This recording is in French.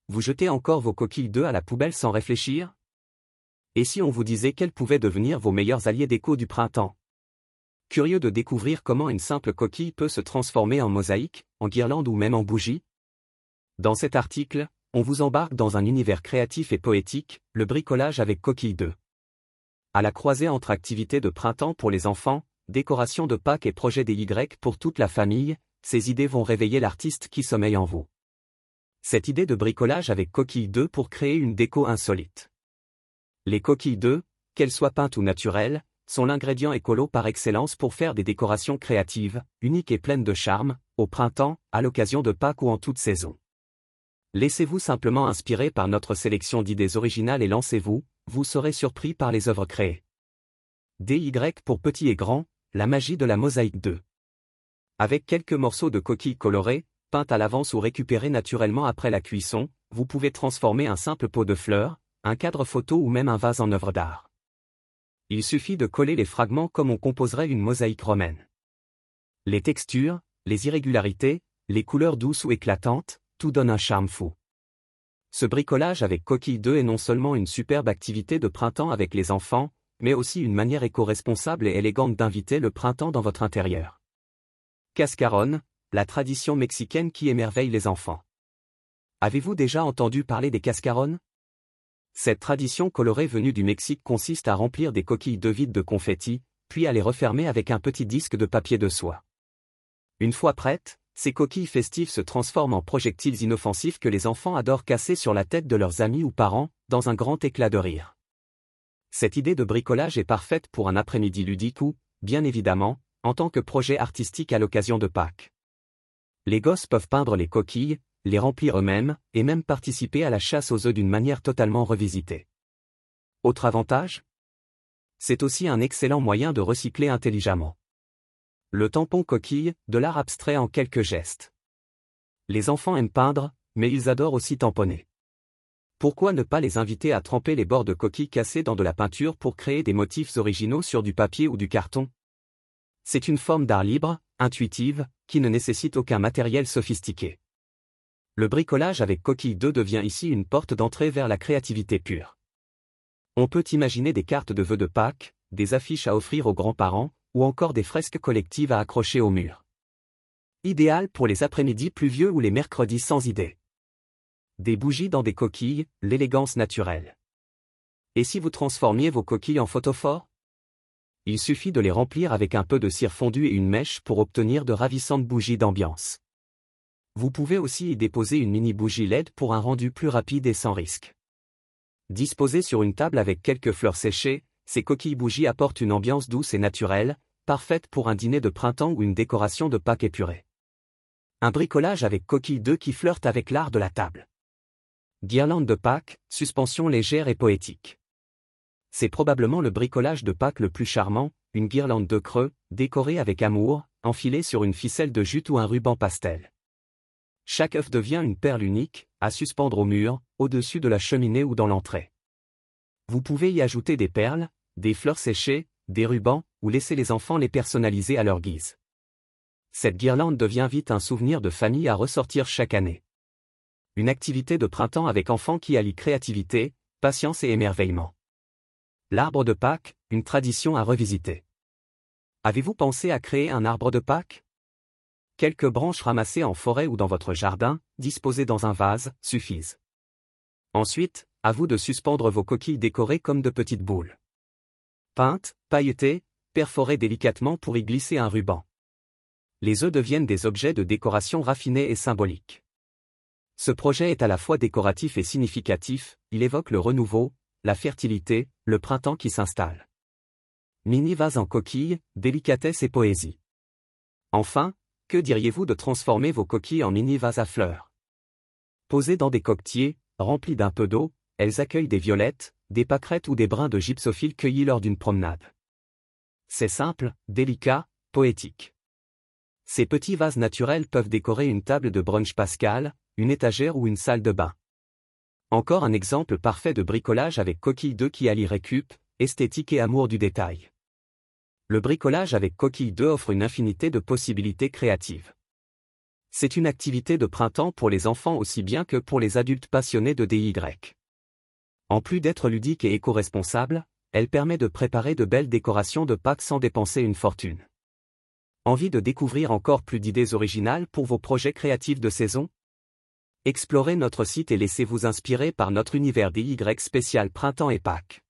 vous jetez encore vos coquilles d'œufs à la poubelle sans réfléchir? Et si on vous disait qu'elles pouvaient devenir vos meilleurs alliés déco du printemps? Curieux de découvrir comment une simple coquille peut se transformer en mosaïque, en guirlande ou même en bougie? Dans cet article, on vous embarque dans un univers créatif et poétique, le bricolage avec coquilles d'œufs. À la croisée entre activités de printemps pour les enfants, décoration de Pâques et projets DIY pour toute la famille, ces idées vont réveiller l'artiste qui sommeille en vous. Cette idée de bricolage avec coquilles d'œufs pour créer une déco insolite. Les coquilles d'œufs, qu'elles soient peintes ou naturelles, sont l'ingrédient écolo par excellence pour faire des décorations créatives, uniques et pleines de charme, au printemps, à l'occasion de Pâques ou en toute saison. Laissez-vous simplement inspirer par notre sélection d'idées originales et lancez-vous, vous serez surpris par les œuvres créées. DIY pour petits et grands, la magie de la mosaïque d'œufs. Avec quelques morceaux de coquilles colorées, peintes à l'avance ou récupérées naturellement après la cuisson, vous pouvez transformer un simple pot de fleurs, un cadre photo ou même un vase en œuvre d'art. Il suffit de coller les fragments comme on composerait une mosaïque romaine. Les textures, les irrégularités, les couleurs douces ou éclatantes, tout donne un charme fou. Ce bricolage avec coquilles d'œufs est non seulement une superbe activité de printemps avec les enfants, mais aussi une manière éco-responsable et élégante d'inviter le printemps dans votre intérieur. Cascaron, la tradition mexicaine qui émerveille les enfants. Avez-vous déjà entendu parler des cascarones? Cette tradition colorée venue du Mexique consiste à remplir des coquilles d'œufs vides de confetti, puis à les refermer avec un petit disque de papier de soie. Une fois prêtes, ces coquilles festives se transforment en projectiles inoffensifs que les enfants adorent casser sur la tête de leurs amis ou parents, dans un grand éclat de rire. Cette idée de bricolage est parfaite pour un après-midi ludique ou, bien évidemment, en tant que projet artistique à l'occasion de Pâques. Les gosses peuvent peindre les coquilles, les remplir eux-mêmes, et même participer à la chasse aux œufs d'une manière totalement revisitée. Autre avantage? C'est aussi un excellent moyen de recycler intelligemment. Le tampon coquille, de l'art abstrait en quelques gestes. Les enfants aiment peindre, mais ils adorent aussi tamponner. Pourquoi ne pas les inviter à tremper les bords de coquilles cassées dans de la peinture pour créer des motifs originaux sur du papier ou du carton? C'est une forme d'art libre, intuitive, qui ne nécessite aucun matériel sophistiqué. Le bricolage avec coquilles d'œufs devient ici une porte d'entrée vers la créativité pure. On peut imaginer des cartes de vœux de Pâques, des affiches à offrir aux grands-parents, ou encore des fresques collectives à accrocher au mur. Idéal pour les après-midi pluvieux ou les mercredis sans idée. Des bougies dans des coquilles, l'élégance naturelle. Et si vous transformiez vos coquilles en photophores? Il suffit de les remplir avec un peu de cire fondue et une mèche pour obtenir de ravissantes bougies d'ambiance. Vous pouvez aussi y déposer une mini bougie LED pour un rendu plus rapide et sans risque. Disposées sur une table avec quelques fleurs séchées, ces coquilles bougies apportent une ambiance douce et naturelle, parfaite pour un dîner de printemps ou une décoration de Pâques épurée. Un bricolage avec coquilles d'œufs qui flirte avec l'art de la table. Guirlande de Pâques, suspension légère et poétique. C'est probablement le bricolage de Pâques le plus charmant, une guirlande de creux, décorée avec amour, enfilée sur une ficelle de jute ou un ruban pastel. Chaque œuf devient une perle unique, à suspendre au mur, au-dessus de la cheminée ou dans l'entrée. Vous pouvez y ajouter des perles, des fleurs séchées, des rubans, ou laisser les enfants les personnaliser à leur guise. Cette guirlande devient vite un souvenir de famille à ressortir chaque année. Une activité de printemps avec enfants qui allie créativité, patience et émerveillement. L'arbre de Pâques, une tradition à revisiter. Avez-vous pensé à créer un arbre de Pâques? Quelques branches ramassées en forêt ou dans votre jardin, disposées dans un vase, suffisent. Ensuite, à vous de suspendre vos coquilles décorées comme de petites boules. Peintes, pailletées, perforées délicatement pour y glisser un ruban. Les œufs deviennent des objets de décoration raffinés et symboliques. Ce projet est à la fois décoratif et significatif, il évoque le renouveau, la fertilité, le printemps qui s'installe. Mini vase en coquille, délicatesse et poésie. Enfin, que diriez-vous de transformer vos coquilles en mini vases à fleurs? Posées dans des coquetiers, remplis d'un peu d'eau, elles accueillent des violettes, des pâquerettes ou des brins de gypsophile cueillis lors d'une promenade. C'est simple, délicat, poétique. Ces petits vases naturels peuvent décorer une table de brunch pascal, une étagère ou une salle de bain. Encore un exemple parfait de bricolage avec coquilles d'œufs qui allie récup, esthétique et amour du détail. Le bricolage avec coquilles d'œufs offre une infinité de possibilités créatives. C'est une activité de printemps pour les enfants aussi bien que pour les adultes passionnés de DIY. En plus d'être ludique et éco-responsable, elle permet de préparer de belles décorations de Pâques sans dépenser une fortune. Envie de découvrir encore plus d'idées originales pour vos projets créatifs de saison? Explorez notre site et laissez-vous inspirer par notre univers DIY spécial Printemps et Pâques.